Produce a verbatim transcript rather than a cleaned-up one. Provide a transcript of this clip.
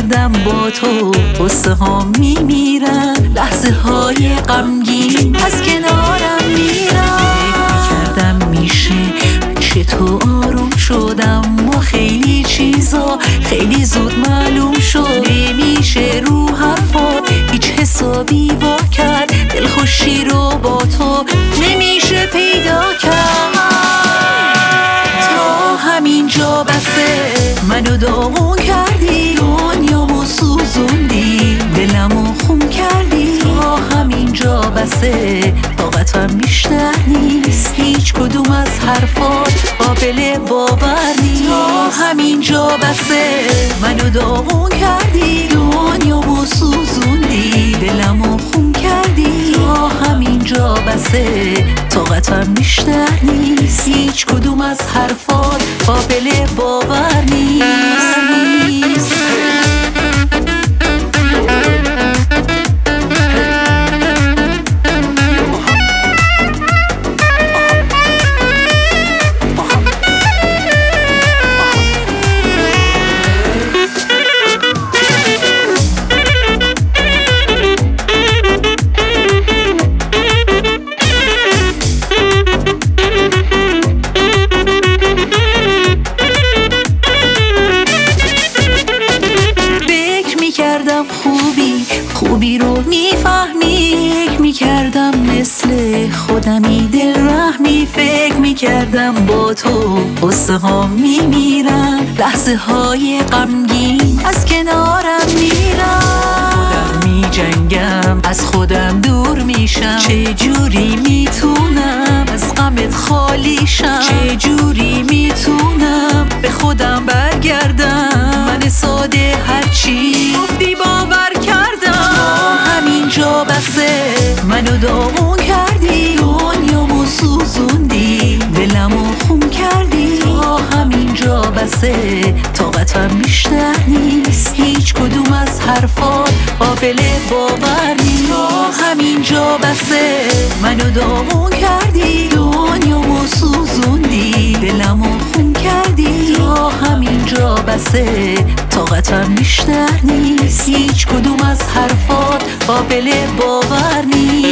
میکردم با تو قصه ها میمیرن، لحظه های غمگین از کنارم میرن. فکر میکردم میشه پیش تو آروم شدم و خیلی چیزا خیلی زود معلوم شد. نمیشه رو حرفات هیچ حسابی وا کرد، دلخوشی رو با تو نمیشه پیدا کرد. تا همینجا بسه، منو داغون کردی، دنیامو سوزوندی، دلمو خون کردی. تا همینجا بسه، طاقتم بیشتر نیست، هیچ کدوم از حرفات قابل باور نیست. تا همینجا بسه، منو داغون کردی، دنیامو سوزوندی، دلمو خون کردی. تا همینجا بسه، طاقتم بیشتر نیست، هیچ کدوم از حرفات قابل باور نیست. خوبی خوبی رو میفهمی، فکر میکردم مثل خودمی دل رحمی. فکر میکردم با تو قصه ها میمیرن، لحظه های غمگین از کنارم میرن. خودم میجنگم از خودم دور میشم، چه جوری میتونم از غمت خالی شم؟ چه جوری میتونم به خودم برگردم؟ من ساده هرچی گفتی باور کردم. همینجا بسه، منو داغون کردی، دنیامو سوزوندی، دلمو خون کردی. تا همینجا بسه، طاقتم بیشتر نیست، هیچ کدوم از حرفات قابل باور نیست. تا همینجا بسه، منو داغون کردی، دنیامو سوزوندی، دلمو خون کردی. تا همینجا بسه، طاقتم بیشتر نیست، هیچ کدوم از حرفات قابل باور نیست.